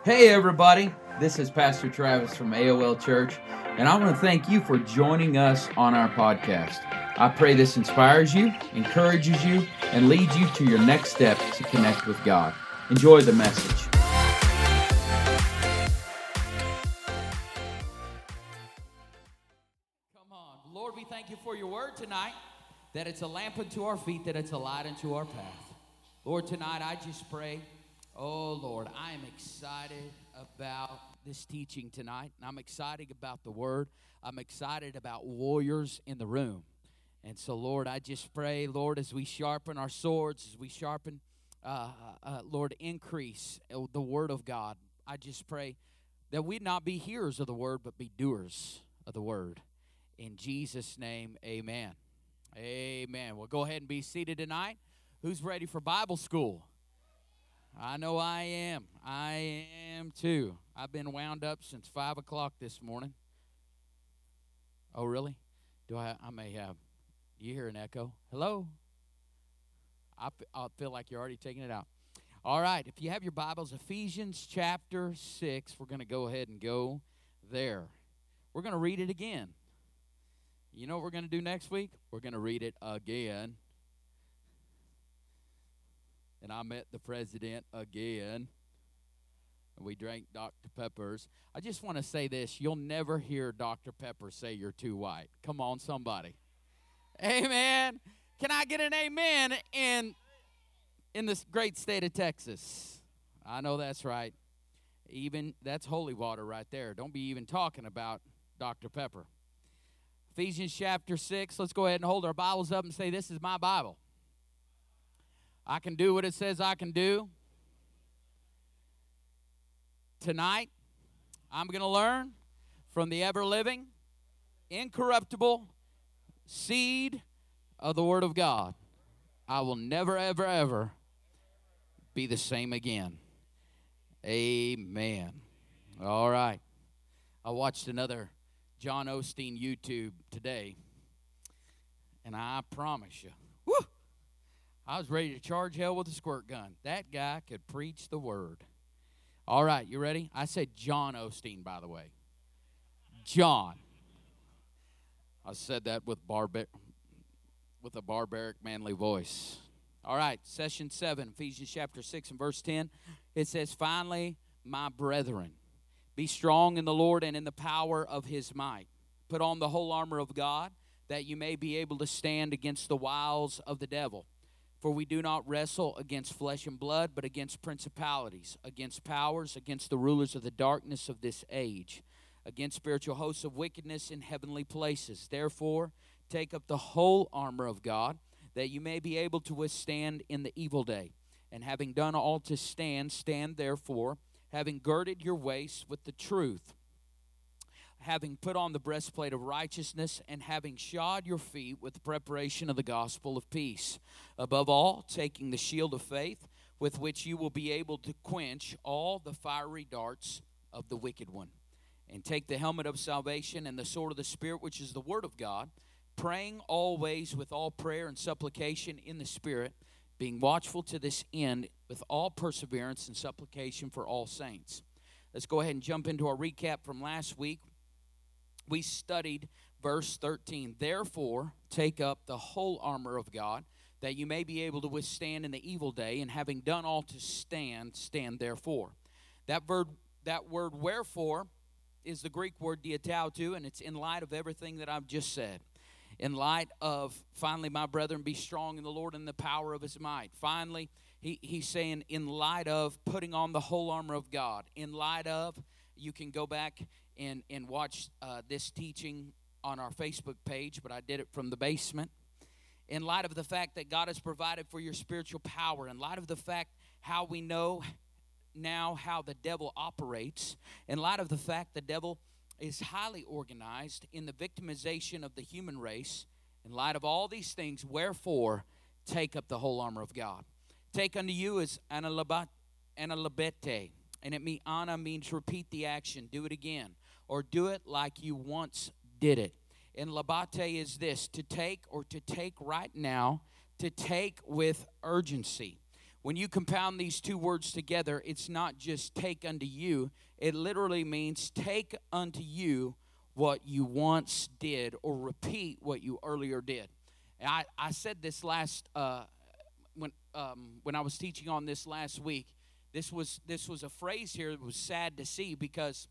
Hey everybody, this is Pastor Travis from AOL Church, and I want to thank you for joining us on our podcast. I pray this inspires you, encourages you, and leads you to your next step to connect with God. Enjoy the message. Come on. Lord, we thank you for your word tonight, that it's a lamp unto our feet, that it's a light unto our path. Lord, tonight I just pray, oh Lord, I am excited about this teaching tonight, and I'm excited about the word. I'm excited about warriors in the room. And so, Lord, I just pray, Lord, as we sharpen our swords, as we sharpen, Lord, increase the word of God. I just pray that we not be hearers of the word, but be doers of the word. In Jesus' name, amen. Amen. Well, go ahead and be seated tonight. Who's ready for Bible school? I know I am. I am too. I've been wound up since 5 o'clock this morning. Oh, really? I may have. Do you hear an echo? Hello? I feel like you're already taking it out. All right. If you have your Bibles, Ephesians chapter 6, we're going to go ahead and go there. We're going to read it again. You know what we're going to do next week? We're going to read it again. And I met the president again. And we drank Dr. Peppers. I just want to say this. You'll never hear Dr. Pepper say you're too white. Come on, somebody. Amen. Can I get an amen in this great state of Texas? I know that's right. Even that's holy water right there. Don't be even talking about Dr. Pepper. Ephesians chapter 6. Let's go ahead and hold our Bibles up and say, this is my Bible. I can do what it says I can do. Tonight, I'm going to learn from the ever-living, incorruptible seed of the Word of God. I will never, ever, ever be the same again. Amen. All right. I watched another John Osteen YouTube today, and I promise you, whoo, I was ready to charge hell with a squirt gun. That guy could preach the word. All right, you ready? I said John Osteen, by the way. John. I said that with a barbaric, manly voice. All right, session 7, Ephesians chapter 6 and verse 10. It says, finally, my brethren, be strong in the Lord and in the power of his might. Put on the whole armor of God, that you may be able to stand against the wiles of the devil. For we do not wrestle against flesh and blood, but against principalities, against powers, against the rulers of the darkness of this age, against spiritual hosts of wickedness in heavenly places. Therefore, take up the whole armor of God, that you may be able to withstand in the evil day. And having done all to stand, stand therefore, having girded your waist with the truth, having put on the breastplate of righteousness, and having shod your feet with the preparation of the gospel of peace. Above all, taking the shield of faith, with which you will be able to quench all the fiery darts of the wicked one. And take the helmet of salvation and the sword of the Spirit, which is the word of God, praying always with all prayer and supplication in the Spirit, being watchful to this end with all perseverance and supplication for all saints. Let's go ahead and jump into our recap from last week. We studied verse 13. Therefore, take up the whole armor of God, that you may be able to withstand in the evil day, and having done all to stand, stand therefore. That word wherefore is the Greek word diatautu, and it's in light of everything that I've just said. In light of, finally, my brethren, be strong in the Lord and the power of his might. Finally, he's saying, in light of putting on the whole armor of God. In light of, you can go back and watch this teaching on our Facebook page, but I did it from the basement. In light of the fact that God has provided for your spiritual power, in light of the fact how we know now how the devil operates, in light of the fact the devil is highly organized in the victimization of the human race, in light of all these things, wherefore, take up the whole armor of God. Take unto you is analabete, and ana means repeat the action, do it again, or do it like you once did it. And labate is this, to take or to take right now, to take with urgency. When you compound these two words together, it's not just take unto you. It literally means take unto you what you once did, or repeat what you earlier did. And I said this last when I was teaching on this last week. This was a phrase here that was sad to see, because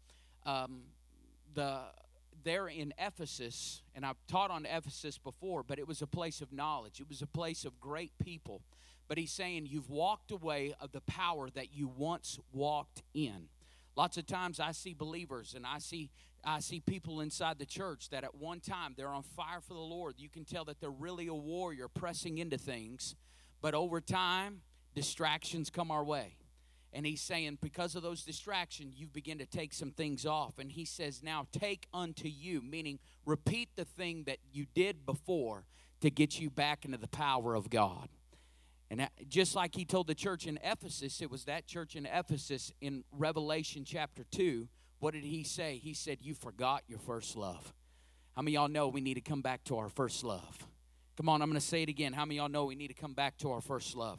there in Ephesus, and I've taught on Ephesus before, but it was a place of knowledge. It was a place of great people. But he's saying you've walked away of the power that you once walked in. Lots of times I see believers, and I see people inside the church that at one time they're on fire for the Lord. You can tell that they're really a warrior pressing into things. But over time, distractions come our way. And he's saying because of those distractions, you begin to take some things off. And he says, now take unto you, meaning repeat the thing that you did before to get you back into the power of God. And just like he told the church in Ephesus, it was that church in Ephesus in Revelation chapter 2. What did he say? He said, you forgot your first love. How many of y'all know we need to come back to our first love? Come on, I'm going to say it again. How many of y'all know we need to come back to our first love?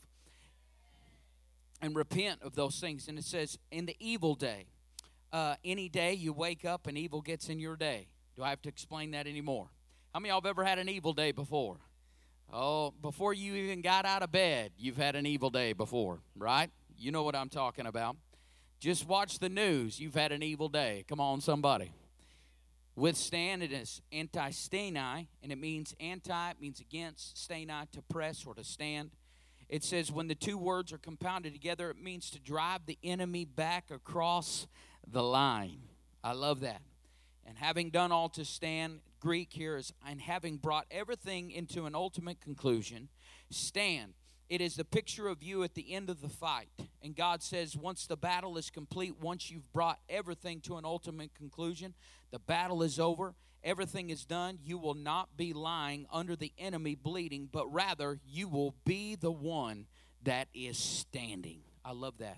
And repent of those things. And it says, in the evil day, any day you wake up and evil gets in your day. Do I have to explain that anymore? How many of y'all have ever had an evil day before? Oh, before you even got out of bed, you've had an evil day before, right? You know what I'm talking about. Just watch the news. You've had an evil day. Come on, somebody. Withstand, it is anti-steni, and it means anti, it means against, steni, to press or to stand. It says when the two words are compounded together, it means to drive the enemy back across the line. I love that. And having done all to stand, Greek here is, and having brought everything into an ultimate conclusion, stand. It is the picture of you at the end of the fight. And God says once the battle is complete, once you've brought everything to an ultimate conclusion, the battle is over, everything is done, you will not be lying under the enemy bleeding, but rather you will be the one that is standing. I love that.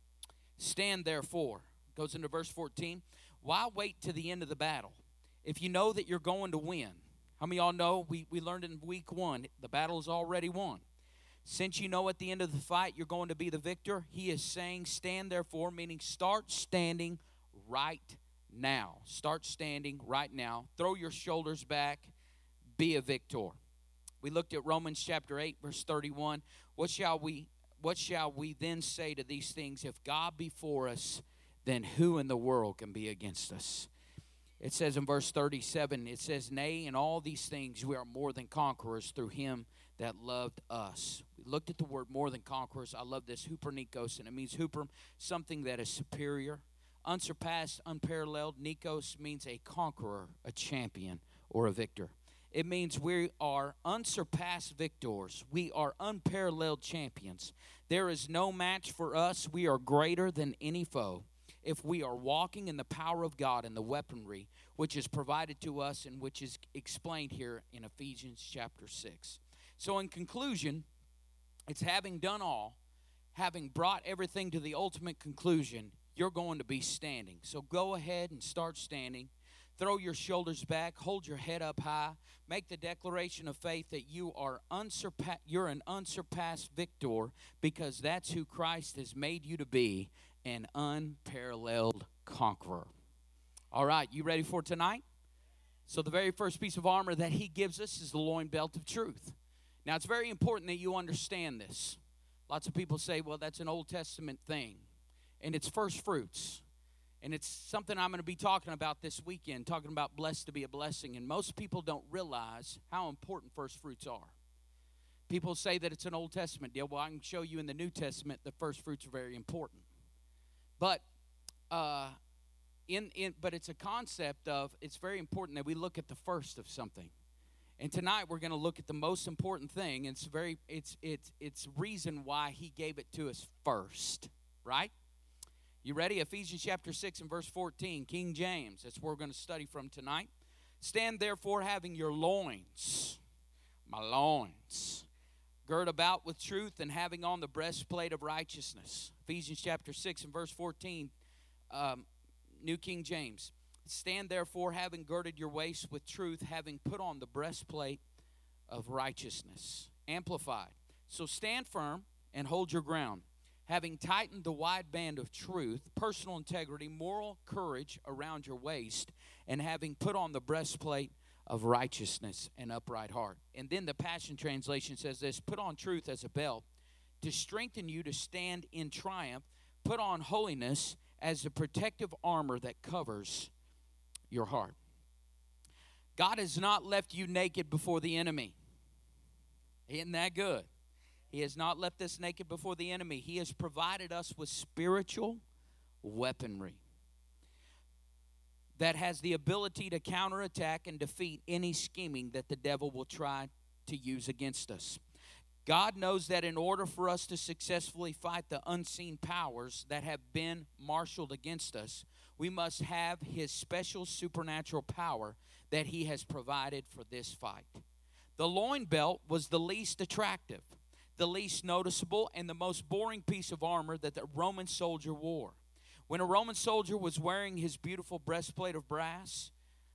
Stand therefore. Goes into verse 14. Why wait to the end of the battle? If you know that you're going to win. How many of y'all know we learned in week 1, the battle is already won. Since you know at the end of the fight you're going to be the victor, he is saying stand therefore, meaning start standing right now. Start standing right now. Throw your shoulders back. Be a victor. We looked at Romans chapter 8, verse 31. What shall we then say to these things? If God be for us, then who in the world can be against us? It says in verse 37, it says, nay, in all these things we are more than conquerors through him that loved us. We looked at the word more than conquerors. I love this, hupernikos, and it means huper, something that is superior, unsurpassed, unparalleled. Nikos means a conqueror, a champion, or a victor. It means we are unsurpassed victors. We are unparalleled champions. There is no match for us. We are greater than any foe if we are walking in the power of God and the weaponry which is provided to us and which is explained here in Ephesians chapter 6. So in conclusion, it's having done all, having brought everything to the ultimate conclusion, you're going to be standing. So go ahead and start standing. Throw your shoulders back, hold your head up high, make the declaration of faith that you're an unsurpassed victor, because that's who Christ has made you to be, an unparalleled conqueror. All right, you ready for tonight? So the very first piece of armor that he gives us is the loin belt of truth. Now, it's very important that you understand this. Lots of people say, well, that's an Old Testament thing, and it's first fruits. And it's something I'm going to be talking about this weekend, talking about blessed to be a blessing. And most people don't realize how important first fruits are. People say that it's an Old Testament deal. Well, I can show you in the New Testament that first fruits are very important. But but it's a concept of, it's very important that we look at the first of something. And tonight we're going to look at the most important thing. It's reason why he gave it to us first, right? You ready? Ephesians chapter 6 and verse 14, King James. That's where we're going to study from tonight. Stand therefore having your loins, my loins, gird about with truth, and having on the breastplate of righteousness. Ephesians chapter 6 and verse 14, New King James. Stand therefore having girded your waist with truth, having put on the breastplate of righteousness. Amplified. So stand firm and hold your ground, having tightened the wide band of truth, personal integrity, moral courage around your waist, and having put on the breastplate of righteousness and upright heart. And then the Passion Translation says this: put on truth as a belt to strengthen you to stand in triumph. Put on holiness as the protective armor that covers your heart. God has not left you naked before the enemy. Isn't that good? He has not left us naked before the enemy. He has provided us with spiritual weaponry that has the ability to counterattack and defeat any scheming that the devil will try to use against us. God knows that in order for us to successfully fight the unseen powers that have been marshaled against us, we must have his special supernatural power that he has provided for this fight. The loin belt was the least attractive, the least noticeable, and the most boring piece of armor that the Roman soldier wore. When a Roman soldier was wearing his beautiful breastplate of brass,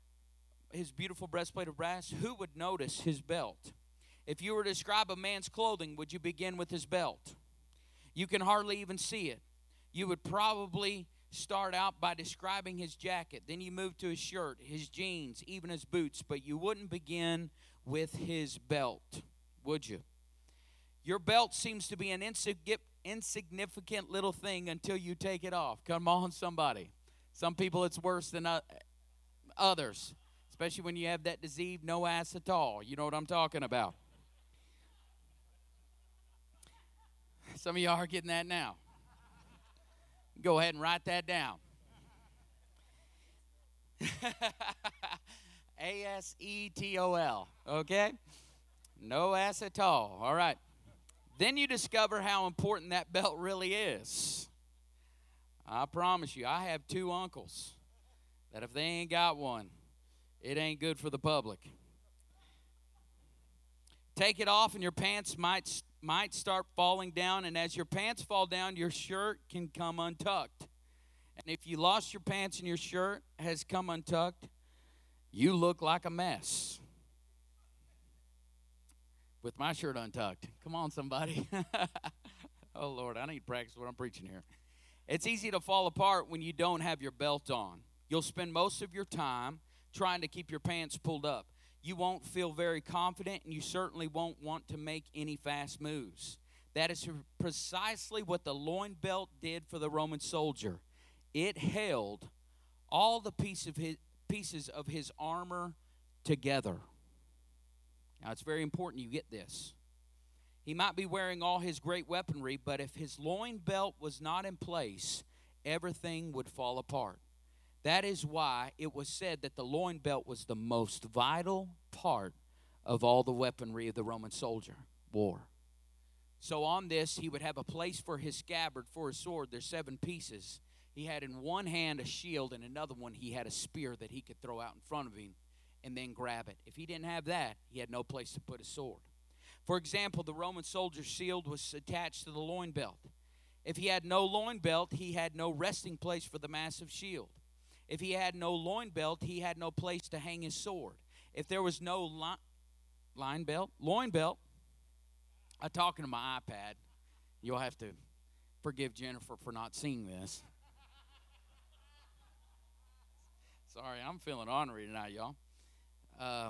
who would notice his belt? If you were to describe a man's clothing, would you begin with his belt? You can hardly even see it. You would probably start out by describing his jacket. Then you move to his shirt, his jeans, even his boots. But you wouldn't begin with his belt, would you? Your belt seems to be an insignificant little thing until you take it off. Come on, somebody. Some people it's worse than others, especially when you have that disease, no ass at all. You know what I'm talking about. Some of y'all are getting that now. Go ahead and write that down. ASETOL, okay? No ass at all. All right. Then you discover how important that belt really is. I promise you, I have two uncles that if they ain't got one, it ain't good for the public. Take it off and your pants might start falling down, and as your pants fall down, your shirt can come untucked. And if you lost your pants and your shirt has come untucked, you look like a mess. With my shirt untucked. Come on, somebody. Oh, Lord, I need to practice what I'm preaching here. It's easy to fall apart when you don't have your belt on. You'll spend most of your time trying to keep your pants pulled up. You won't feel very confident, and you certainly won't want to make any fast moves. That is precisely what the loin belt did for the Roman soldier. It held all the pieces of his armor together. Now, it's very important you get this. He might be wearing all his great weaponry, but if his loin belt was not in place, everything would fall apart. That is why it was said that the loin belt was the most vital part of all the weaponry of the Roman soldier wore. So on this, he would have a place for his scabbard, for his sword. There's 7 pieces. He had in one hand a shield, and another one he had a spear that he could throw out in front of him and then grab it. If he didn't have that, he had no place to put his sword. For example, the Roman soldier's shield was attached to the loin belt. If he had no loin belt, he had no resting place for the massive shield. If he had no loin belt, he had no place to hang his sword. If there was no loin belt, I'm talking to my iPad. You'll have to forgive Jennifer for not seeing this. Sorry, I'm feeling ornery tonight, y'all. I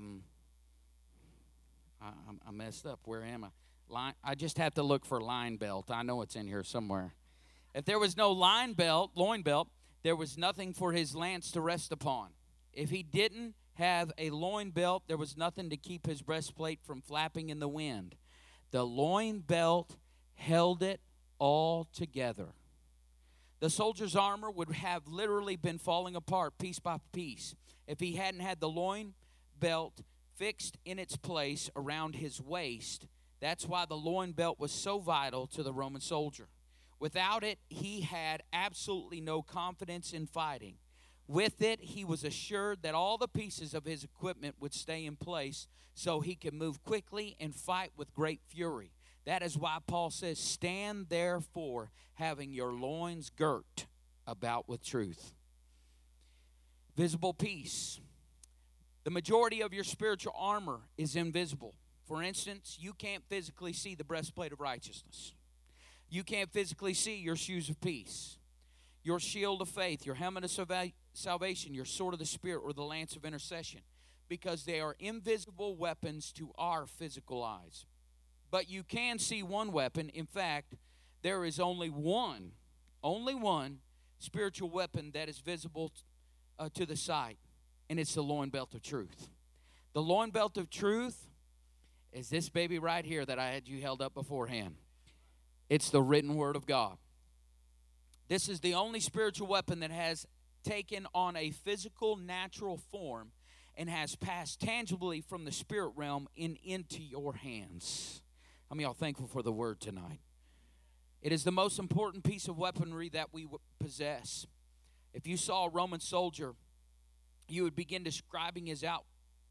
messed up. Where am I? I just have to look for loin belt. I know it's in here somewhere. If there was no loin belt, there was nothing for his lance to rest upon. If he didn't have a loin belt, there was nothing to keep his breastplate from flapping in the wind. The loin belt held it all together. The soldier's armor would have literally been falling apart piece by piece if he hadn't had the loin belt fixed in its place around his waist. That's why the loin belt was so vital to the Roman soldier. Without it, he had absolutely no confidence in fighting. With it, he was assured that all the pieces of his equipment would stay in place so he could move quickly and fight with great fury. That is why Paul says, stand therefore, having your loins girt about with truth. Visible peace. The majority of your spiritual armor is invisible. For instance, you can't physically see the breastplate of righteousness. You can't physically see your shoes of peace, your shield of faith, your helmet of salvation, your sword of the Spirit, or the lance of intercession, because they are invisible weapons to our physical eyes. But you can see one weapon. In fact, there is only one spiritual weapon that is visible to the sight, and it's the loin belt of truth. The loin belt of truth is this baby right here that I had you held up beforehand. It's the written word of God. This is the only spiritual weapon that has taken on a physical, natural form and has passed tangibly from the spirit realm into your hands. How many of y'all thankful for the word tonight? It is the most important piece of weaponry that we possess. If you saw a Roman soldier, you would begin describing his outfit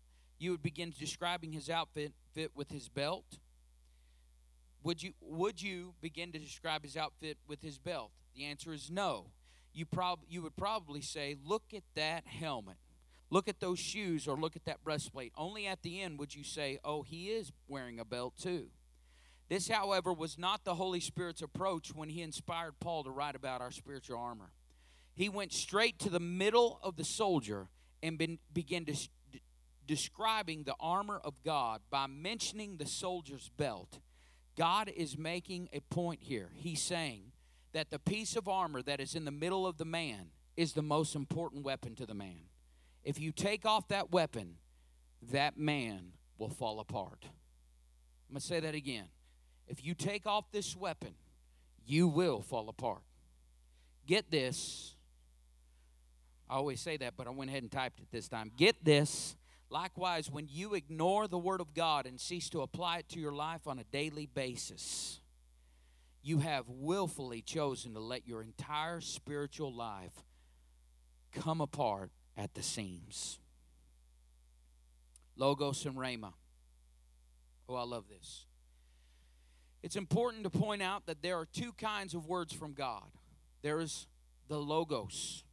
with his belt. Would you begin to describe his outfit with his belt? The answer is no. You would probably say, look at that helmet. Look at those shoes, or look at that breastplate. Only at the end would you say, oh, he is wearing a belt too. This, however, was not the Holy Spirit's approach when he inspired Paul to write about our spiritual armor. He went straight to the middle of the soldier and began describing the armor of God by mentioning the soldier's belt. God is making a point here. He's saying that the piece of armor that is in the middle of the man is the most important weapon to the man. If you take off that weapon, that man will fall apart. I'm going to say that again. If you take off this weapon, you will fall apart. Get this. I always say that, but I went ahead and typed it this time. Get this. Likewise, when you ignore the word of God and cease to apply it to your life on a daily basis, you have willfully chosen to let your entire spiritual life come apart at the seams. Logos and Rhema. Oh, I love this. It's important to point out that there are two kinds of words from God. There is the Logos,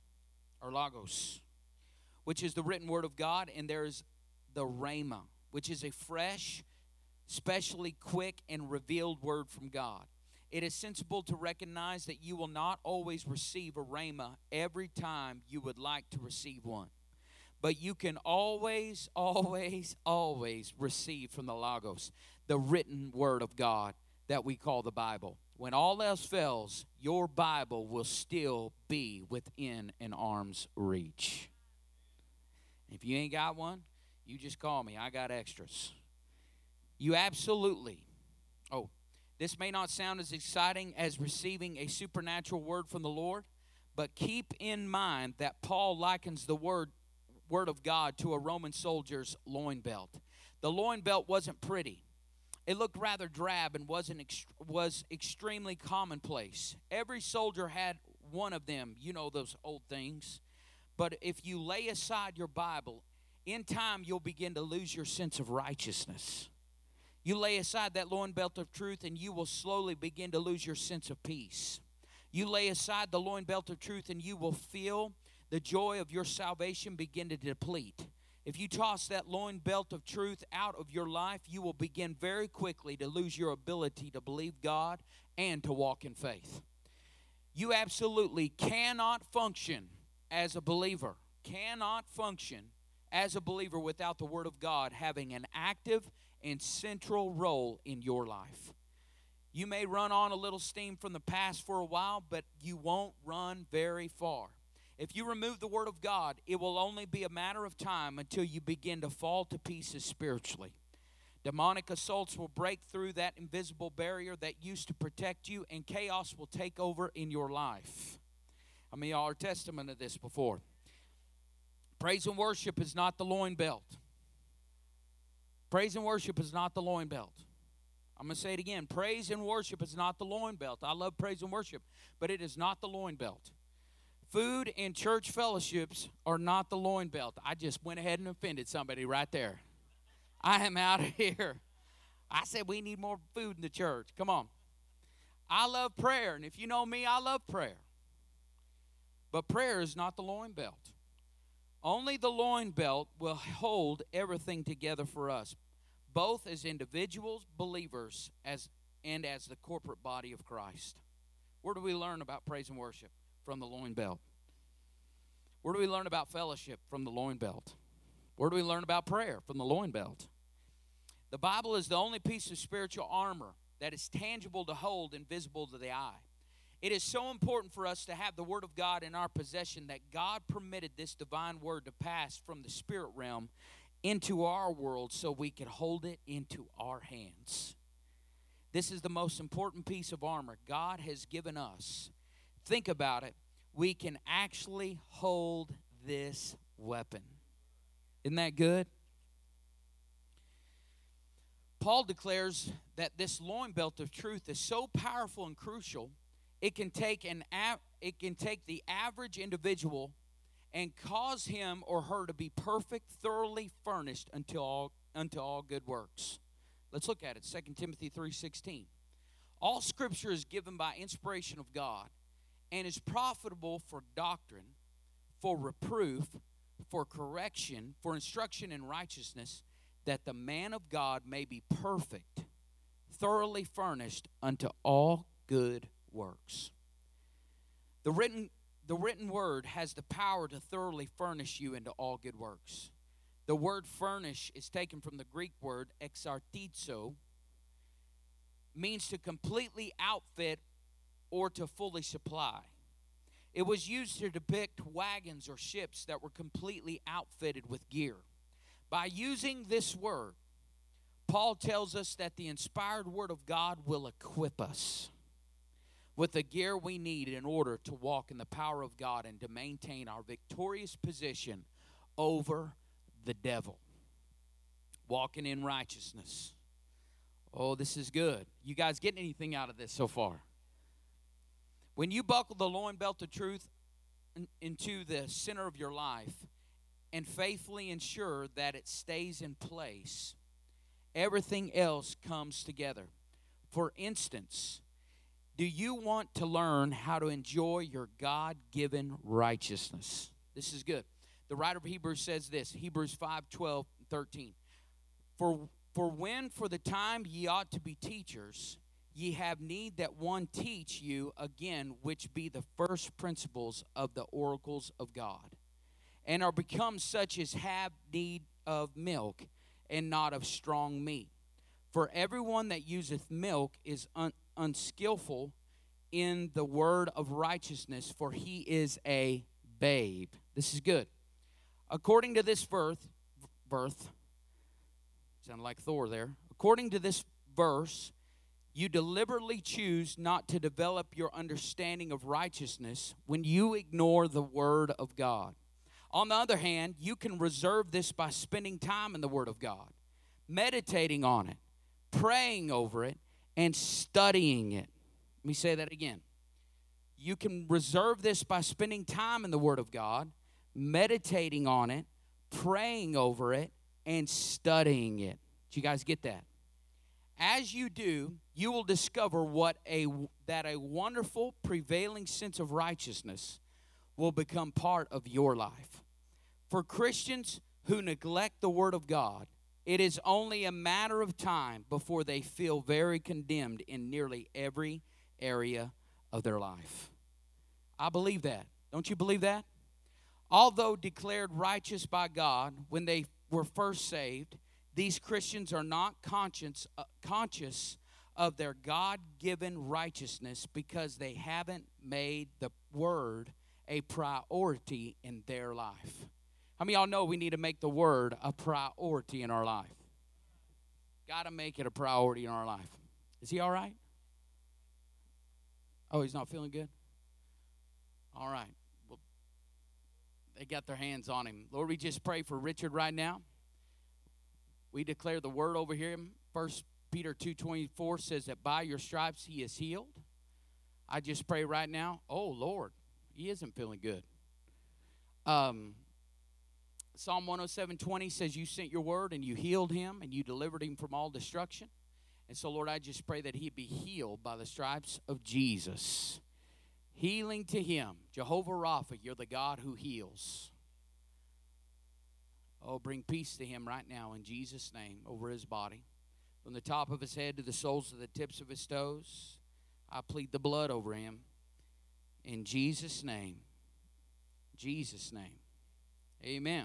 which is the written word of God, and there is the Rhema, which is a fresh, specially quick, and revealed word from God. It is sensible to recognize that you will not always receive a Rhema every time you would like to receive one. But you can always, always, always receive from the Logos, the written word of God that we call the Bible. When all else fails, your Bible will still be within an arm's reach. If you ain't got one, you just call me. I got extras. You absolutely. Oh, this may not sound as exciting as receiving a supernatural word from the Lord, but keep in mind that Paul likens the word of God to a Roman soldier's loin belt. The loin belt wasn't pretty. It looked rather drab and was extremely commonplace. Every soldier had one of them, you know, those old things. But if you lay aside your Bible, in time you'll begin to lose your sense of righteousness. You lay aside that loin belt of truth and you will slowly begin to lose your sense of peace. You lay aside the loin belt of truth and you will feel the joy of your salvation begin to deplete. If you toss that loin belt of truth out of your life, you will begin very quickly to lose your ability to believe God and to walk in faith. You absolutely cannot function as a believer, without the Word of God having an active and central role in your life. You may run on a little steam from the past for a while, but you won't run very far. If you remove the Word of God, it will only be a matter of time until you begin to fall to pieces spiritually. Demonic assaults will break through that invisible barrier that used to protect you, and chaos will take over in your life. I mean, y'all are testament of this before. Praise and worship is not the loin belt. Praise and worship is not the loin belt. I'm going to say it again. Praise and worship is not the loin belt. I love praise and worship, but it is not the loin belt. Food and church fellowships are not the loin belt. I just went ahead and offended somebody right there. I am out of here. I said we need more food in the church. Come on. I love prayer, and if you know me, I love prayer. But prayer is not the loin belt. Only the loin belt will hold everything together for us, both as individuals, believers, and as the corporate body of Christ. Where do we learn about praise and worship? From the loin belt. Where do we learn about fellowship? From the loin belt. Where do we learn about prayer? From the loin belt. The Bible is the only piece of spiritual armor that is tangible to hold and visible to the eye. It is so important for us to have the Word of God in our possession that God permitted this divine Word to pass from the spirit realm into our world so we could hold it into our hands. This is the most important piece of armor God has given us. Think about it. We can actually hold this weapon. Isn't that good? Paul declares that this loin belt of truth is so powerful and crucial, it can take the average individual and cause him or her to be perfect, thoroughly furnished unto all good works. Let's look at it. 2 Timothy 3:16. All Scripture is given by inspiration of God and is profitable for doctrine, for reproof, for correction, for instruction in righteousness, that the man of God may be perfect, thoroughly furnished unto all good works. The written word has the power to thoroughly furnish you into all good works. The word furnish is taken from the Greek word exartizo, means to completely outfit or to fully supply. It was used to depict wagons or ships that were completely outfitted with gear. By using this word, Paul tells us that the inspired word of God will equip us with the gear we need in order to walk in the power of God and to maintain our victorious position over the devil. Walking in righteousness. Oh, this is good. You guys getting anything out of this so far? When you buckle the loin belt of truth into the center of your life and faithfully ensure that it stays in place, everything else comes together. For instance, do you want to learn how to enjoy your God-given righteousness? This is good. The writer of Hebrews says this, Hebrews 5:12 and 13. For when for the time ye ought to be teachers, ye have need that one teach you again, which be the first principles of the oracles of God, and are become such as have need of milk, and not of strong meat. For everyone that useth milk is unskillful in the word of righteousness, for he is a babe. This is good. According to this birth, sound like Thor there. According to this verse, you deliberately choose not to develop your understanding of righteousness when you ignore the word of God. On the other hand, you can reserve this by spending time in the word of God, meditating on it, praying over it, and studying it. Let me say that again. You can reserve this by spending time in the word of God, meditating on it, praying over it, and studying it. Did you guys get that? As you do, you will discover that a wonderful prevailing sense of righteousness will become part of your life. For Christians who neglect the Word of God, it is only a matter of time before they feel very condemned in nearly every area of their life. I believe that. Don't you believe that? Although declared righteous by God when they were first saved, these Christians are not conscious of their God-given righteousness because they haven't made the Word a priority in their life. How many of y'all know we need to make the Word a priority in our life? Got to make it a priority in our life. Is he all right? Oh, he's not feeling good? All right. Well, they got their hands on him. Lord, we just pray for Richard right now. We declare the word over here. 1 Peter 2:24 says that by your stripes he is healed. I just pray right now, oh, Lord, he isn't feeling good. Psalm 107:20 says you sent your word and you healed him and you delivered him from all destruction. And so, Lord, I just pray that he be healed by the stripes of Jesus. Healing to him. Jehovah Rapha, you're the God who heals. Oh, bring peace to him right now in Jesus' name over his body. from the top of his head to the soles of the tips of his toes. I plead the blood over him. In Jesus' name. Jesus' name. Amen.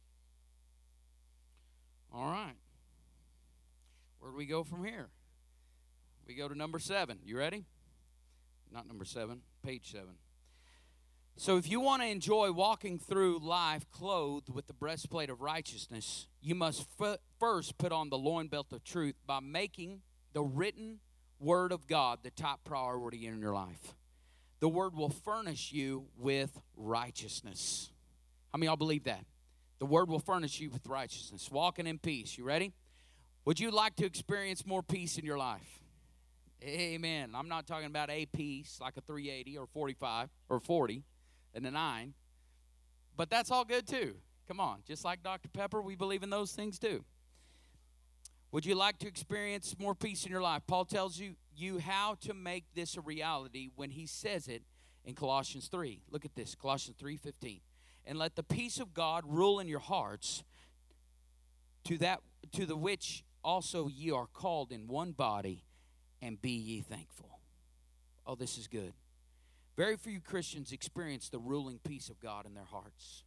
All right. Where do we go from here? We go to number 7. You ready? Not number 7, page 7. So if you want to enjoy walking through life clothed with the breastplate of righteousness, you must first put on the loin belt of truth by making the written Word of God the top priority in your life. The Word will furnish you with righteousness. How many of y'all believe that? The Word will furnish you with righteousness. Walking in peace. You ready? Would you like to experience more peace in your life? Amen. I'm not talking about a peace like a 380 or 45 or 40 and a 9. But that's all good too. Come on. Just like Dr. Pepper, we believe in those things too. Would you like to experience more peace in your life? Paul tells you how to make this a reality when he says it in Colossians 3. Look at this, Colossians 3:15. And let the peace of God rule in your hearts, to the which also ye are called in one body, and be ye thankful. Oh, this is good. Very few Christians experience the ruling peace of God in their hearts.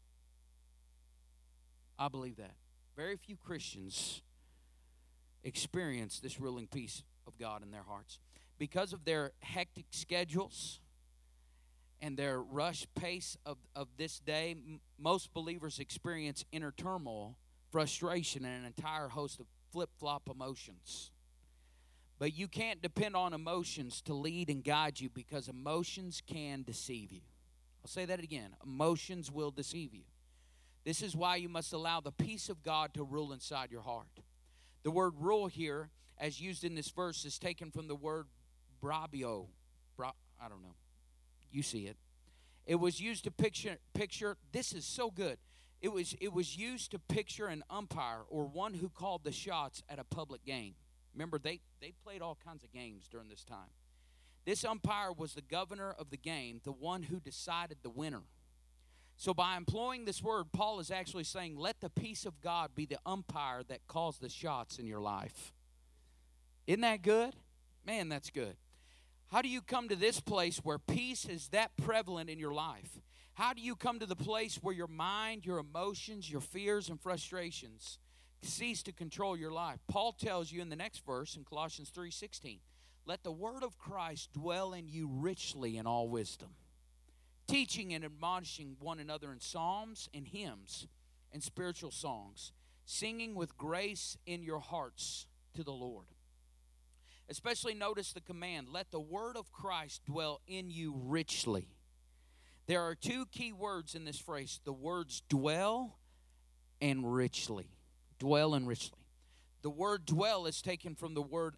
I believe that. Very few Christians experience this ruling peace of God in their hearts. Because of their hectic schedules and their rush pace of this day, most believers experience inner turmoil, frustration, and an entire host of flip-flop emotions. But you can't depend on emotions to lead and guide you, because emotions can deceive you. I'll say that again. Emotions will deceive you. This is why you must allow the peace of God to rule inside your heart. The word rule here, as used in this verse, is taken from the word brabio. I don't know. You see it. It was used to picture. This is so good. It was used to picture an umpire or one who called the shots at a public game. Remember, they played all kinds of games during this time. This umpire was the governor of the game, the one who decided the winner. So by employing this word, Paul is actually saying, let the peace of God be the umpire that calls the shots in your life. Isn't that good? Man, that's good. How do you come to this place where peace is that prevalent in your life? How do you come to the place where your mind, your emotions, your fears, and frustrations cease to control your life? Paul tells you in the next verse in Colossians 3:16, let the word of Christ dwell in you richly in all wisdom, teaching and admonishing one another in psalms and hymns and spiritual songs, singing with grace in your hearts to the Lord. Especially notice the command, let the word of Christ dwell in you richly. There are two key words in this phrase, the words dwell and richly. Dwell and richly. The word dwell is taken from the word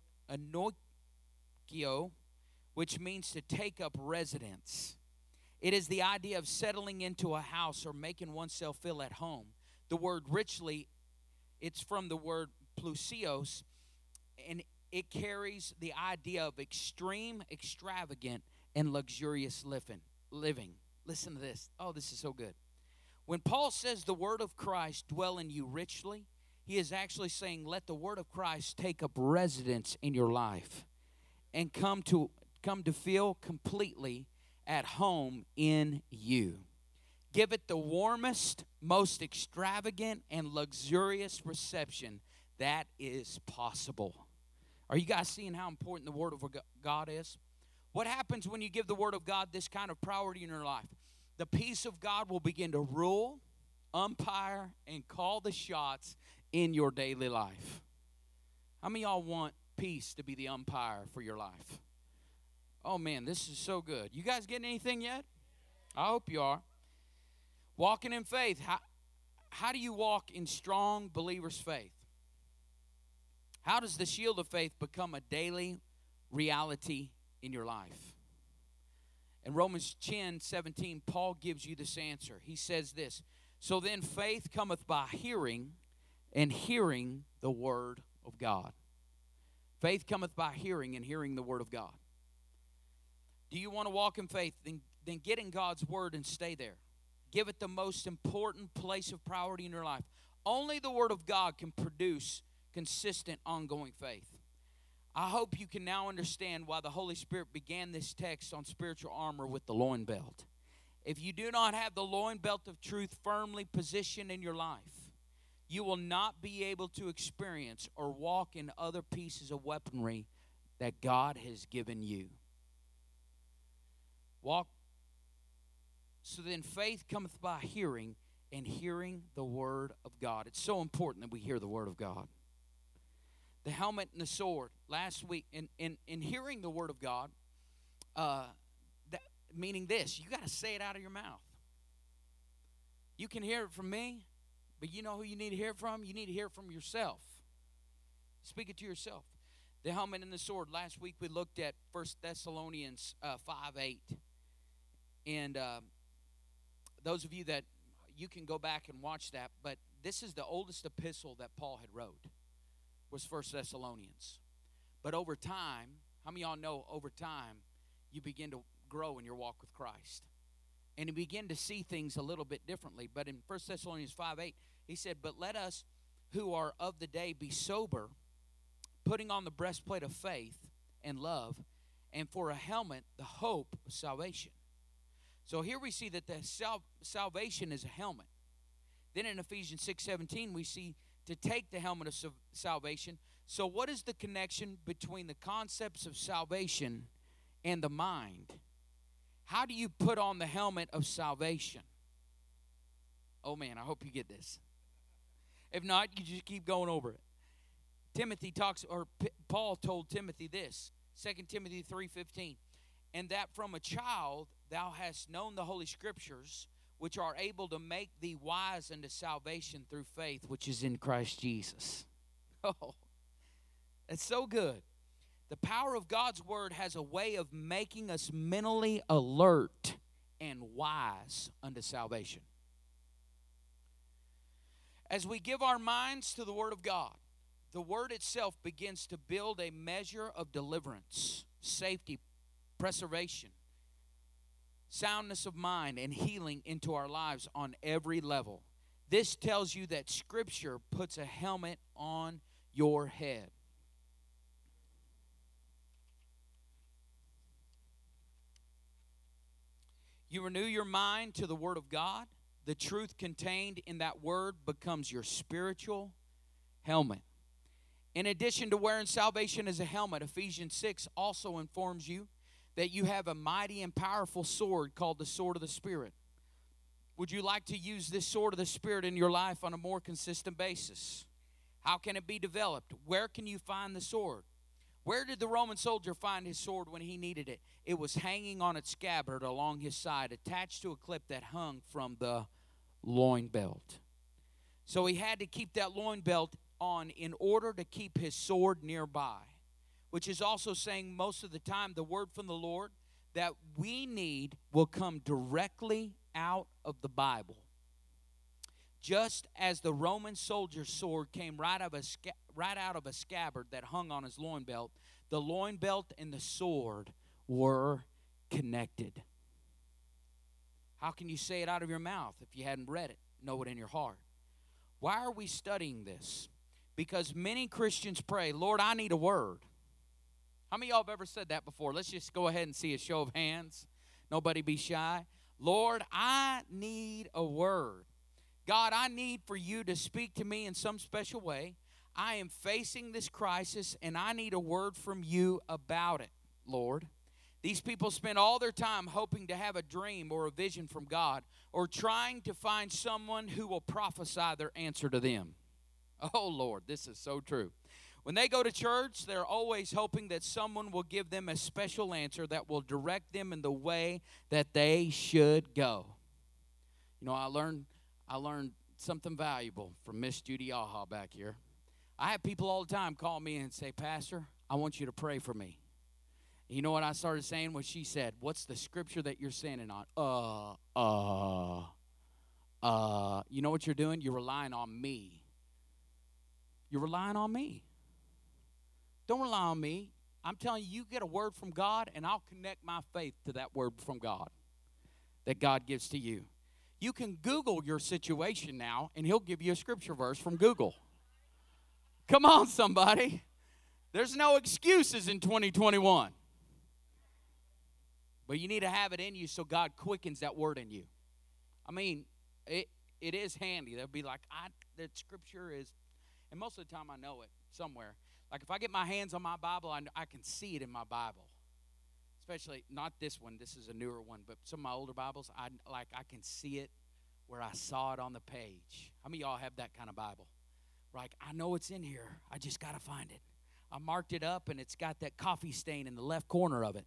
anoikio, which means to take up residence. It is the idea of settling into a house or making oneself feel at home. The word richly, it's from the word plusios, and it carries the idea of extreme, extravagant, and luxurious living. Listen to this. Oh, this is so good. When Paul says the word of Christ dwell in you richly, he is actually saying let the word of Christ take up residence in your life and come to feel completely at home in you. Give it the warmest, most extravagant, and luxurious reception that is possible. Are you guys seeing how important the Word of God is? What happens when you give the Word of God this kind of priority in your life? The peace of God will begin to rule, umpire, and call the shots in your daily life. How many of y'all want peace to be the umpire for your life? Oh, man, this is so good. You guys getting anything yet? I hope you are. Walking in faith. How do you walk in strong believer's faith? How does the shield of faith become a daily reality in your life? In Romans 10:17, Paul gives you this answer. He says this, so then faith cometh by hearing, and hearing the word of God. Faith cometh by hearing, and hearing the word of God. Do you want to walk in faith? Then get in God's word and stay there. Give it the most important place of priority in your life. Only the word of God can produce consistent, ongoing faith. I hope you can now understand why the Holy Spirit began this text on spiritual armor with the loin belt. If you do not have the loin belt of truth firmly positioned in your life, you will not be able to experience or walk in other pieces of weaponry that God has given you. Walk. So then faith cometh by hearing, and hearing the word of God. It's so important that we hear the word of God. The helmet and the sword. Last week, in hearing the word of God, meaning this, you got to say it out of your mouth. You can hear it from me, but you know who you need to hear it from? You need to hear it from yourself. Speak it to yourself. The helmet and the sword. Last week we looked at 1 Thessalonians 5:8. And those of you that, you can go back and watch that, but this is the oldest epistle that Paul had wrote, was 1 Thessalonians. But over time, how many of y'all know over time you begin to grow in your walk with Christ? And you begin to see things a little bit differently. But in 1 Thessalonians 5:8, he said, "But let us who are of the day be sober, putting on the breastplate of faith and love, and for a helmet the hope of salvation." So here we see that the salvation is a helmet. Then in Ephesians 6:17, we see to take the helmet of salvation. So what is the connection between the concepts of salvation and the mind? How do you put on the helmet of salvation? Oh man, I hope you get this. If not, you just keep going over it. Paul told Timothy this, 2 Timothy 3:15, "And that from a child thou hast known the Holy Scriptures, which are able to make thee wise unto salvation through faith, which is in Christ Jesus." Oh, that's so good. The power of God's word has a way of making us mentally alert and wise unto salvation. As we give our minds to the word of God, the word itself begins to build a measure of deliverance, safety, preservation, soundness of mind, and healing into our lives on every level. This tells you that Scripture puts a helmet on your head. You renew your mind to the Word of God. The truth contained in that Word becomes your spiritual helmet. In addition to wearing salvation as a helmet, Ephesians 6 also informs you that you have a mighty and powerful sword called the sword of the Spirit. Would you like to use this sword of the Spirit in your life on a more consistent basis? How can it be developed? Where can you find the sword? Where did the Roman soldier find his sword when he needed it? It was hanging on its scabbard along his side, attached to a clip that hung from the loin belt. So he had to keep that loin belt on in order to keep his sword nearby, which is also saying most of the time the word from the Lord that we need will come directly out of the Bible. Just as the Roman soldier's sword came right out of a scabbard that hung on his loin belt, the loin belt and the sword were connected. How can you say it out of your mouth if you hadn't read it, know it in your heart? Why are we studying this? Because many Christians pray, "Lord, I need a word." How many of y'all have ever said that before? Let's just go ahead and see a show of hands. Nobody be shy. "Lord, I need a word. God, I need for you to speak to me in some special way. I am facing this crisis, and I need a word from you about it, Lord." These people spend all their time hoping to have a dream or a vision from God, or trying to find someone who will prophesy their answer to them. Oh, Lord, this is so true. When they go to church, they're always hoping that someone will give them a special answer that will direct them in the way that they should go. You know, I learned something valuable from Miss Judy Aha back here. I have people all the time call me and say, "Pastor, I want you to pray for me." You know what I started saying? What she said, "What's the scripture that you're standing on?" You know what you're doing? You're relying on me. You're relying on me. Don't rely on me. I'm telling you, you get a word from God, and I'll connect my faith to that word from God that God gives to you. You can Google your situation now, and he'll give you a scripture verse from Google. Come on, somebody. There's no excuses in 2021. But you need to have it in you so God quickens that word in you. I mean, it is handy. They'll be like, that scripture is, and most of the time I know it somewhere. Like if I get my hands on my Bible, I can see it in my Bible. Especially, not this one, this is a newer one, but some of my older Bibles, I can see it where I saw it on the page. How many of y'all have that kind of Bible? Like, I know it's in here. I just got to find it. I marked it up, and it's got that coffee stain in the left corner of it.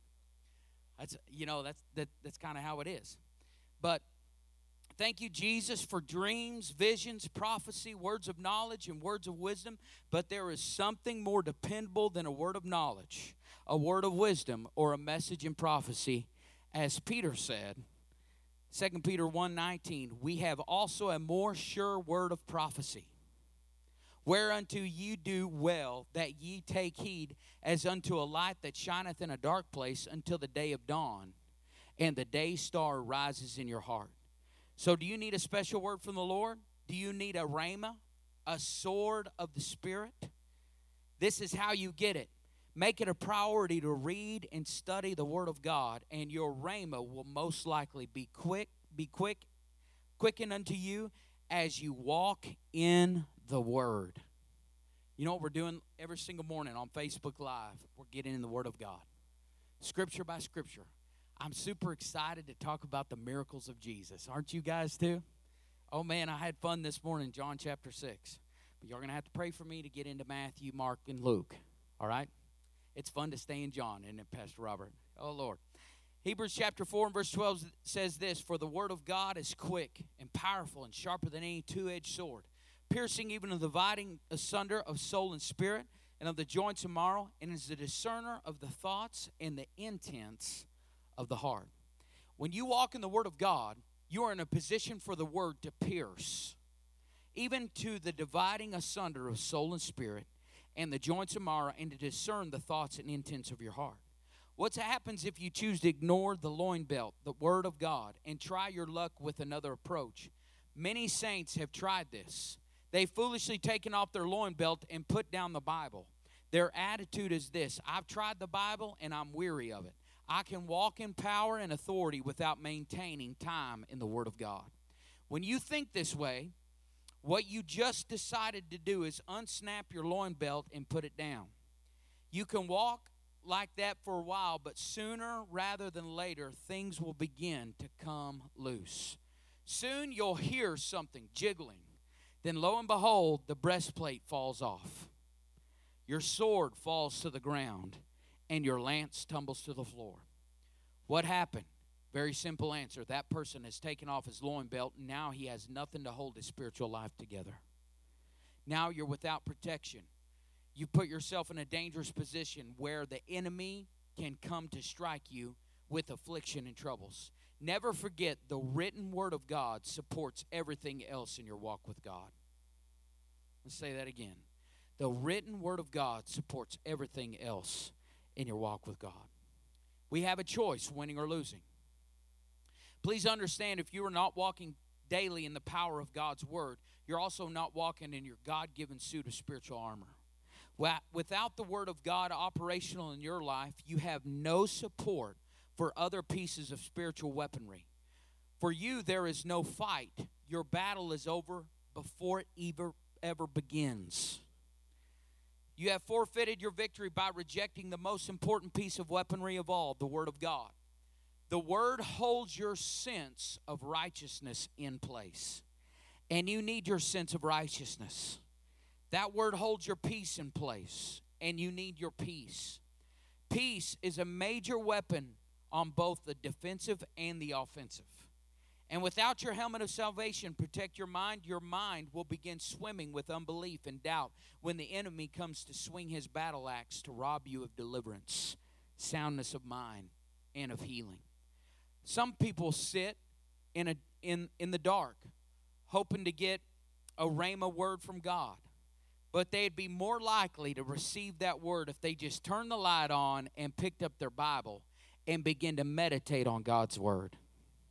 That's kind of how it is. But thank you, Jesus, for dreams, visions, prophecy, words of knowledge, and words of wisdom. But there is something more dependable than a word of knowledge, a word of wisdom, or a message in prophecy. As Peter said, 2 Peter 1:19, we have also a more sure word of prophecy, whereunto ye do well that ye take heed, as unto a light that shineth in a dark place until the day of dawn, and the day star rises in your heart. So do you need a special word from the Lord? Do you need a rhema, a sword of the Spirit? This is how you get it. Make it a priority to read and study the Word of God, and your rhema will most likely be quickened unto you as you walk in the Word. You know what we're doing every single morning on Facebook Live? We're getting in the Word of God, scripture by scripture. I'm super excited to talk about the miracles of Jesus. Aren't you guys too? Oh, man, I had fun this morning, John chapter 6. But you're going to have to pray for me to get into Matthew, Mark, and Luke. All right? It's fun to stay in John, isn't it, Pastor Robert? Oh, Lord. Hebrews chapter 4 and verse 12 says this, for the word of God is quick and powerful and sharper than any two-edged sword, piercing even to the dividing asunder of soul and spirit and of the joints and marrow, and is the discerner of the thoughts and the intents of the heart. When you walk in the Word of God, you are in a position for the Word to pierce, even to the dividing asunder of soul and spirit, and the joints and marrow, and to discern the thoughts and intents of your heart. What happens if you choose to ignore the loin belt, the Word of God, and try your luck with another approach? Many saints have tried this. They've foolishly taken off their loin belt and put down the Bible. Their attitude is this: I've tried the Bible and I'm weary of it. I can walk in power and authority without maintaining time in the Word of God. When you think this way, what you just decided to do is unsnap your loin belt and put it down. You can walk like that for a while, but sooner rather than later, things will begin to come loose. Soon you'll hear something jiggling. Then lo and behold, the breastplate falls off. Your sword falls to the ground, and your lance tumbles to the floor. What happened? Very simple answer. That person has taken off his loin belt, and now he has nothing to hold his spiritual life together. Now you're without protection. You put yourself in a dangerous position where the enemy can come to strike you with affliction and troubles. Never forget, the written Word of God supports everything else in your walk with God. Let's say that again. The written Word of God supports everything else in your walk with God. We have a choice, winning or losing. Please understand, if you are not walking daily in the power of God's Word, you're also not walking in your God-given suit of spiritual armor. Without the Word of God operational in your life, you have no support for other pieces of spiritual weaponry. For you, there is no fight. Your battle is over before it ever begins. You have forfeited your victory by rejecting the most important piece of weaponry of all, the Word of God. The Word holds your sense of righteousness in place, and you need your sense of righteousness. That Word holds your peace in place, and you need your peace. Peace is a major weapon on both the defensive and the offensive. And without your helmet of salvation, protect your mind will begin swimming with unbelief and doubt when the enemy comes to swing his battle axe to rob you of deliverance, soundness of mind, and of healing. Some people sit in the dark, hoping to get a rhema word from God. But they'd be more likely to receive that word if they just turned the light on and picked up their Bible and begin to meditate on God's Word.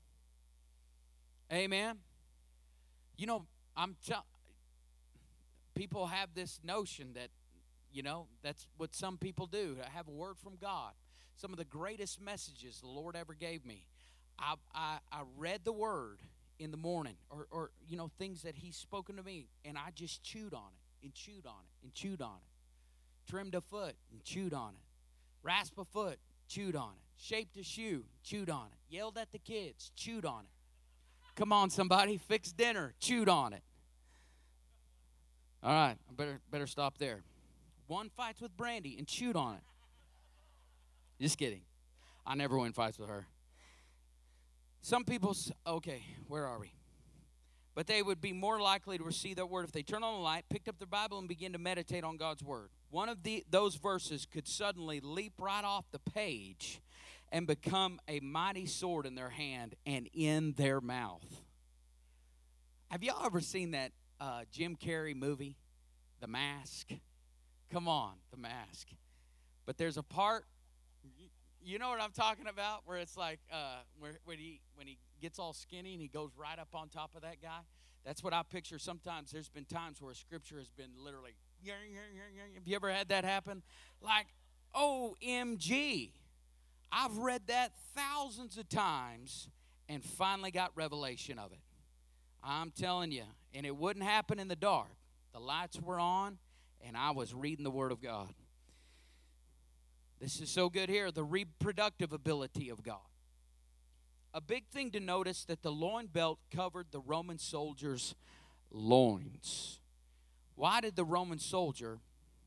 Amen. You know, people have this notion that, that's what some people do. I have a word from God. Some of the greatest messages the Lord ever gave me. I read the word in the morning, or things that He's spoken to me, and I just chewed on it and chewed on it and chewed on it. Trimmed a foot and chewed on it. Rasped a foot, chewed on it. Shaped a shoe, chewed on it. Yelled at the kids, chewed on it. Come on, somebody, fixed dinner, chewed on it. All right, I better stop there. Won fights with Brandy and chewed on it. Just kidding. I never win fights with her. Some people, okay, where are we? But they would be more likely to receive that word if they turn on the light, picked up their Bible, and begin to meditate on God's word. One of those verses could suddenly leap right off the page and become a mighty sword in their hand and in their mouth. Have y'all ever seen that Jim Carrey movie, The Mask? Come on, The Mask. But there's a part, you know what I'm talking about, where it's like when he gets all skinny and he goes right up on top of that guy. That's what I picture. Sometimes there's been times where Scripture has been literally, have you ever had that happen? Like, OMG. I've read that thousands of times and finally got revelation of it. I'm telling you, and it wouldn't happen in the dark. The lights were on, and I was reading the Word of God. This is so good here, the reproductive ability of God. A big thing to notice that the loin belt covered the Roman soldier's loins. Why did the Roman soldier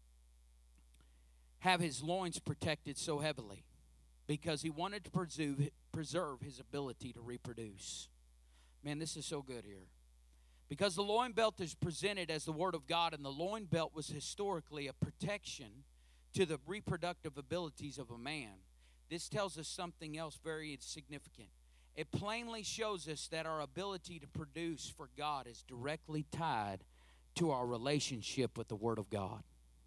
have his loins protected so heavily? Because he wanted to preserve his ability to reproduce. Man, this is so good here. Because the loin belt is presented as the Word of God, and the loin belt was historically a protection to the reproductive abilities of a man. This tells us something else very significant. It plainly shows us that our ability to produce for God is directly tied to our relationship with the Word of God.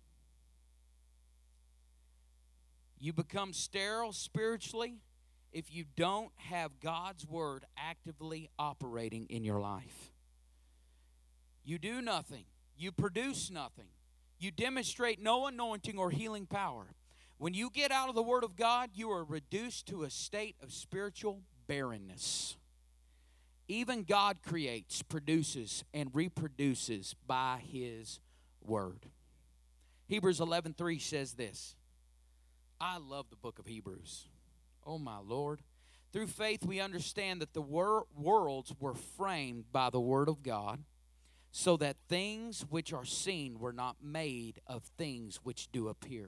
You become sterile spiritually if you don't have God's Word actively operating in your life. You do nothing. You produce nothing. You demonstrate no anointing or healing power. When you get out of the Word of God, you are reduced to a state of spiritual barrenness. Even God creates, produces, and reproduces by His Word. Hebrews 11:3 says this. I love the book of Hebrews. Oh, my Lord. Through faith, we understand that the worlds were framed by the Word of God, so that things which are seen were not made of things which do appear.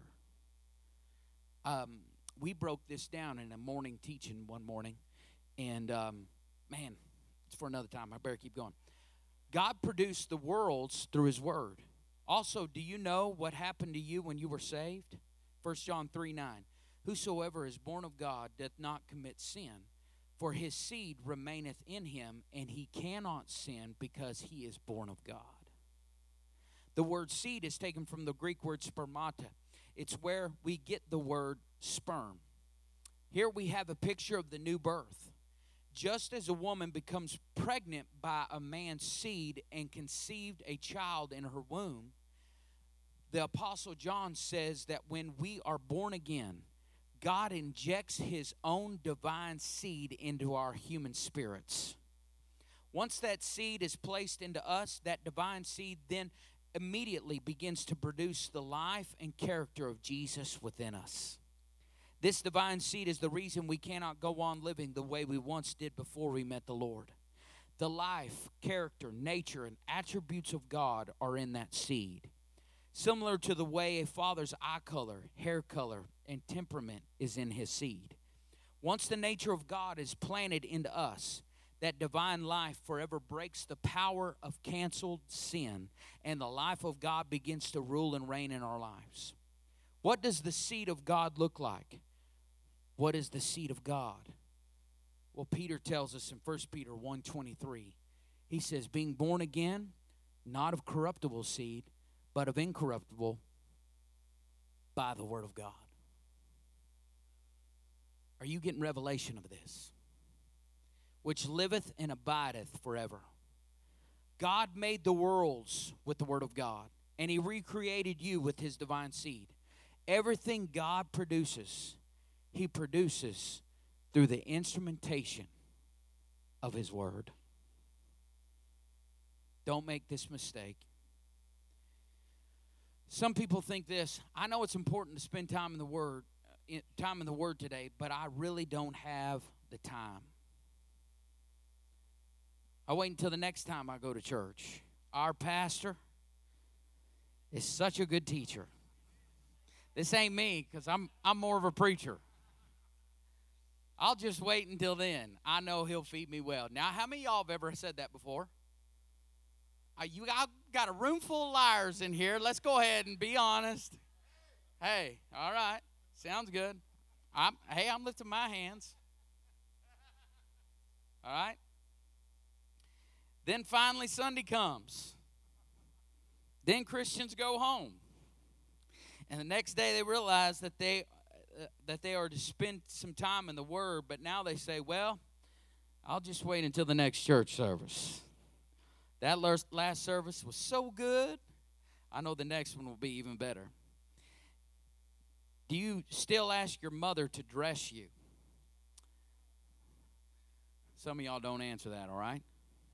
We broke this down in a morning teaching one morning, and man, it's for another time. I better keep going. God produced the worlds through His Word. Also, do you know what happened to you when you were saved? 1 John 3:9. Whosoever is born of God doth not commit sin, for his seed remaineth in him, and he cannot sin because he is born of God. The word seed is taken from the Greek word spermata. It's where we get the word sperm. Here we have a picture of the new birth. Just as a woman becomes pregnant by a man's seed and conceived a child in her womb, the Apostle John says that when we are born again, God injects His own divine seed into our human spirits. Once that seed is placed into us, that divine seed then immediately begins to produce the life and character of Jesus within us. This divine seed is the reason we cannot go on living the way we once did before we met the Lord. The life, character, nature, and attributes of God are in that seed. Similar to the way a father's eye color, hair color, and temperament is in his seed. Once the nature of God is planted into us, that divine life forever breaks the power of canceled sin, and the life of God begins to rule and reign in our lives. What does the seed of God look like? What is the seed of God? Well, Peter tells us in 1 Peter 1:23, he says, being born again, not of corruptible seed, but of incorruptible, by the Word of God. Are you getting revelation of this? Which liveth and abideth forever. God made the worlds with the Word of God. and He recreated you with His divine seed. Everything God produces, He produces through the instrumentation of His Word. Don't make this mistake. Some people think this: I know it's important to spend time in the Word today, but I really don't have the time. I'll wait until the next time I go to church. Our pastor is such a good teacher. This ain't me, because I'm more of a preacher. I'll just wait until then. I know he'll feed me well. Now, how many of y'all have ever said that before? I've got a room full of liars in here. Let's go ahead and be honest. Hey, all right. Sounds good. I'm lifting my hands. All right. Then finally Sunday comes. Then Christians go home. And the next day they realize that they are to spend some time in the Word, but now they say, well, I'll just wait until the next church service. That last service was so good, I know the next one will be even better. Do you still ask your mother to dress you? Some of y'all don't answer that, all right?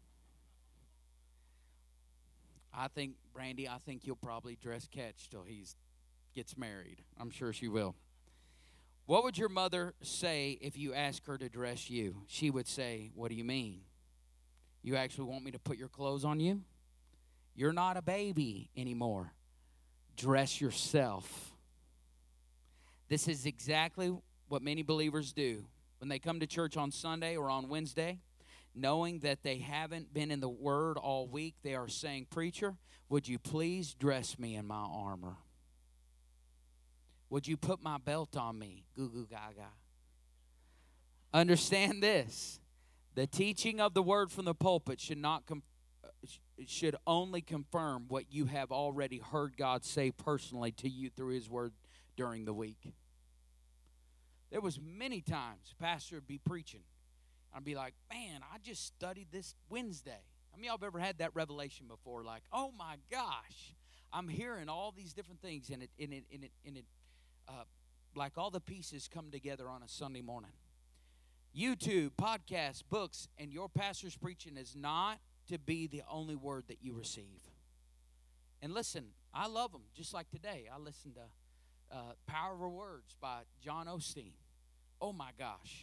Brandy, I think you'll probably dress Catch till he gets married. I'm sure she will. What would your mother say if you asked her to dress you? She would say, what do you mean? You actually want me to put your clothes on you? You're not a baby anymore. Dress yourself. This is exactly what many believers do. When they come to church on Sunday or on Wednesday, knowing that they haven't been in the Word all week, they are saying, preacher, would you please dress me in my armor? Would you put my belt on me? Goo goo gaga. Understand this. The teaching of the Word from the pulpit should only confirm what you have already heard God say personally to you through His Word during the week. There was many times pastor would be preaching. I'd be like, man, I just studied this Wednesday. How many of y'all have ever had that revelation before? Like, oh my gosh, I'm hearing all these different things, and it like all the pieces come together on a Sunday morning. YouTube, podcasts, books, and your pastor's preaching is not to be the only word that you receive. And listen, I love them. Just like today, I listened to Power of Words by John Osteen. Oh my gosh.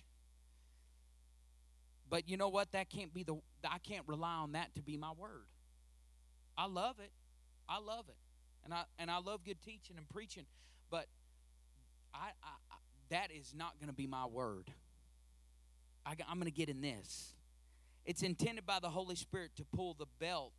But you know what? I can't rely on that to be my word. I love it. I love it. And I love good teaching and preaching, but I that is not going to be my word. I'm going to get in this. It's intended by the Holy Spirit to pull the belt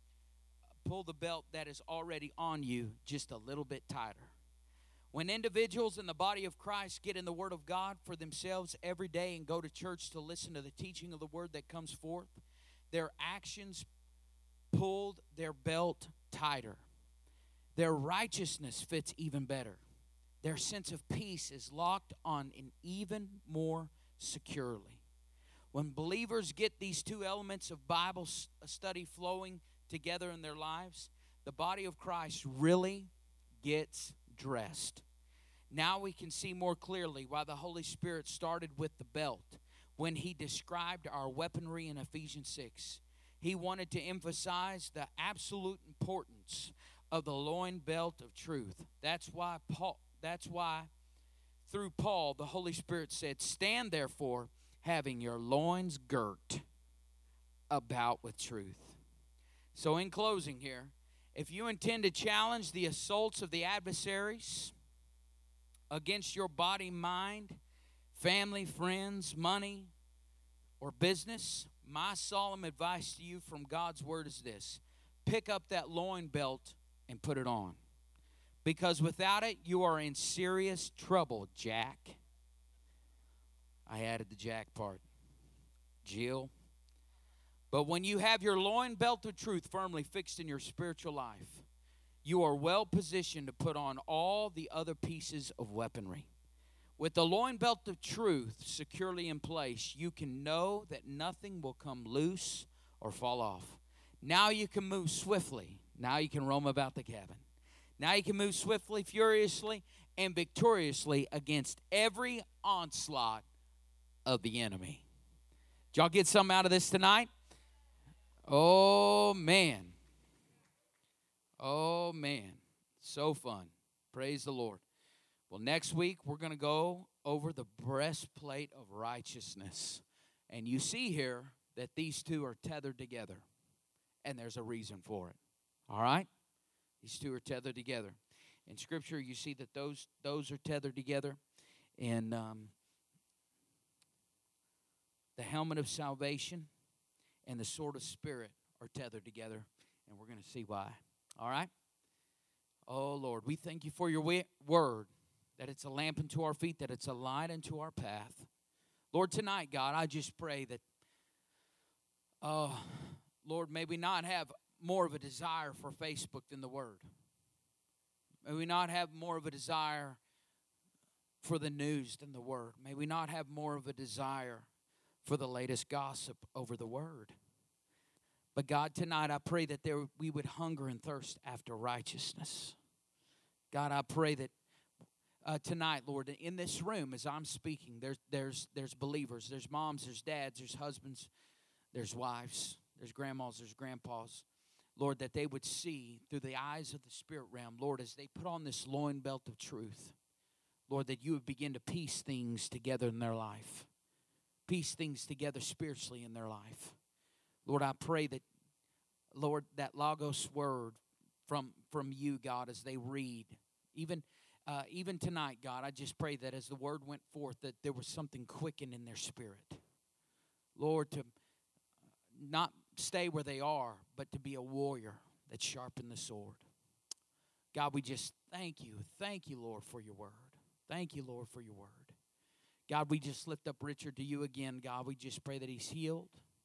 that is already on you just a little bit tighter. When individuals in the body of Christ get in the Word of God for themselves every day and go to church to listen to the teaching of the Word that comes forth, their actions pulled their belt tighter. Their righteousness fits even better. Their sense of peace is locked on and even more securely. When believers get these two elements of Bible study flowing together in their lives, the body of Christ really gets dressed. Now we can see more clearly why the Holy Spirit started with the belt when He described our weaponry in Ephesians 6. He wanted to emphasize the absolute importance of the loin belt of truth. That's why through Paul the Holy Spirit said, "Stand therefore, having your loins girt about with truth." So in closing here, if you intend to challenge the assaults of the adversaries against your body, mind, family, friends, money, or business, my solemn advice to you from God's Word is this: pick up that loin belt and put it on. Because without it, you are in serious trouble, Jack. I added the Jack part. Jill. But when you have your loin belt of truth firmly fixed in your spiritual life, you are well positioned to put on all the other pieces of weaponry. With the loin belt of truth securely in place, you can know that nothing will come loose or fall off. Now you can move swiftly, Now you can roam about the cabin. Now you can move swiftly, furiously, and victoriously against every onslaught of the enemy. Did y'all get something out of this tonight? Oh, man. Oh, man. So fun. Praise the Lord. Well, next week we're going to go over the breastplate of righteousness. And you see here that these two are tethered together. And there's a reason for it. All right? These two are tethered together. In Scripture, you see that those are tethered together. And the helmet of salvation and the sword of Spirit are tethered together. And we're going to see why. All right? Oh, Lord, we thank you for your word, that it's a lamp unto our feet, that it's a light unto our path. Lord, tonight, God, I just pray that, Lord, may we not have more of a desire for Facebook than the Word. May we not have more of a desire for the news than the Word. May we not have more of a desire for the latest gossip over the Word. But God, tonight I pray that we would hunger and thirst after righteousness. God, I pray that tonight, Lord, in this room as I'm speaking, there's believers, there's moms, there's dads, there's husbands, there's wives, there's grandmas, there's grandpas. Lord, that they would see through the eyes of the spirit realm, Lord, as they put on this loin belt of truth, Lord, that you would begin to piece things together in their life, piece things together spiritually in their life. Lord, I pray that, Lord, that Logos word from you, God, as they read, even tonight, God, I just pray that as the word went forth, that there was something quickened in their spirit. Lord, to not stay where they are, but to be a warrior that sharpened the sword. God, we just thank you. Thank you, Lord, for your word. Thank you, Lord, for your word. God, we just lift up Richard to you again, God. We just pray that he's healed.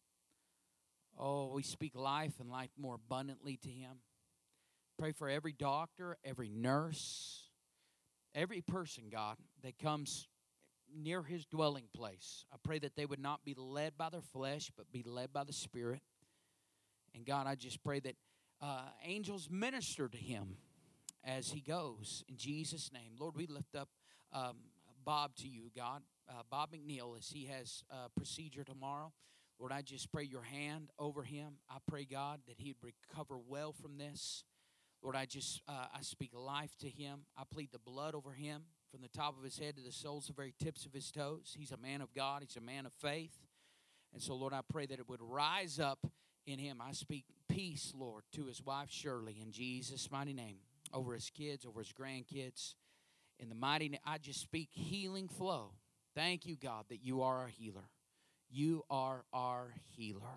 Oh, we speak life and life more abundantly to him. Pray for every doctor, every nurse, every person, God, that comes near his dwelling place. I pray that they would not be led by their flesh, but be led by the Spirit. And God, I just pray that angels minister to him as he goes. In Jesus' name. Lord, we lift up Bob to you, God. Bob McNeil, as he has a procedure tomorrow. Lord, I just pray your hand over him. I pray, God, that he'd recover well from this. Lord, I speak life to him. I plead the blood over him from the top of his head to the soles, the very tips of his toes. He's a man of God. He's a man of faith. And so, Lord, I pray that it would rise up in him. I speak peace, Lord, to his wife Shirley in Jesus' mighty name, over his kids, over his grandkids. In the mighty name, I just speak healing flow. Thank you, God, that you are our healer. You are our healer.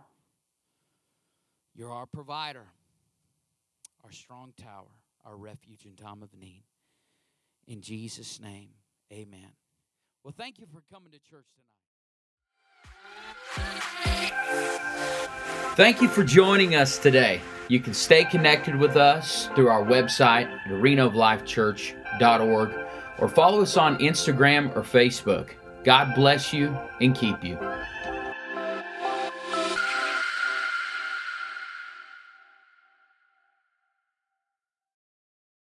You're our provider, our strong tower, our refuge in time of need. In Jesus' name, amen. Well, thank you for coming to church tonight. Thank you for joining us today. You can stay connected with us through our website at arenaoflifechurch.org or follow us on Instagram or Facebook. God bless you and keep you.